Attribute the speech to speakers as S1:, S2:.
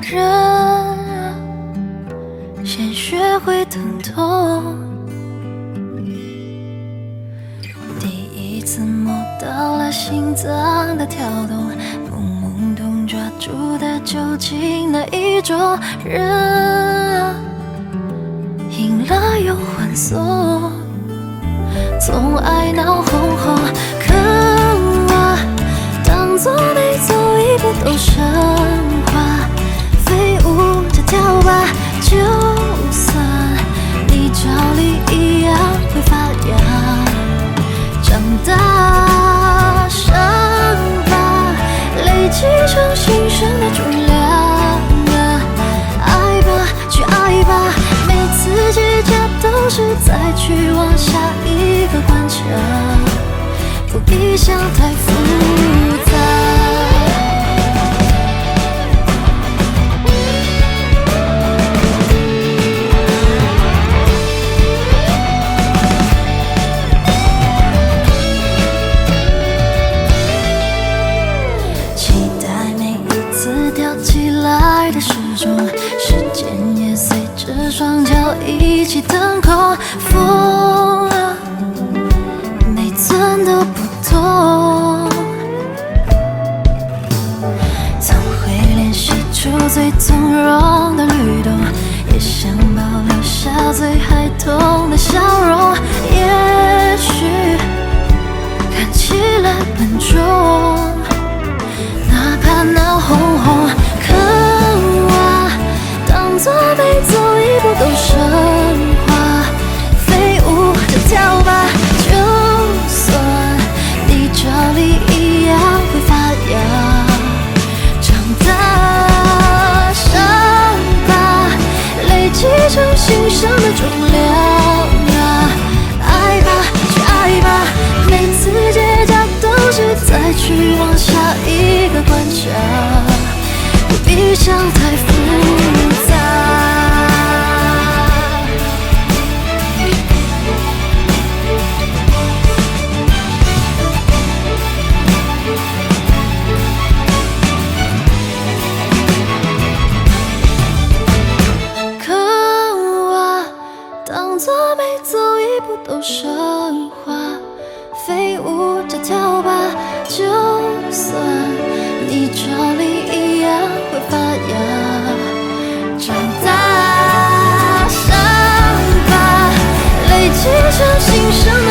S1: 人啊，先学会疼痛。第一次摸到了心脏的跳动，懵懵懂抓住的究竟哪一种人啊，赢了又欢送，从爱闹哄哄，坑啊，当作每走一步都升华，飞舞着跳吧，就算你照例一样会发芽，长大伤疤累积成心声的重量啊，爱吧，去爱吧，每次结痂都是再去往下一个关卡，不必想太复杂。期待每一次跳起来的时钟，时间也随着双脚一起腾空，风啊，每寸都不同，总会练习出最从容的律动，也想保留下最孩童的笑容。也许看起来笨重，哪怕闹哄哄，坑啊，当作每走一步都升华，飞舞着跳吧，就算你照例一样会发芽，长大伤疤累积成心声的重量啊，爱吧，去爱吧，每次结痂都是再去往下一个关卡，不必想太复杂。坑啊，当作每走一步都升华，飞舞着跳吧，就算你照例一样会发芽，长大伤疤累积成心声。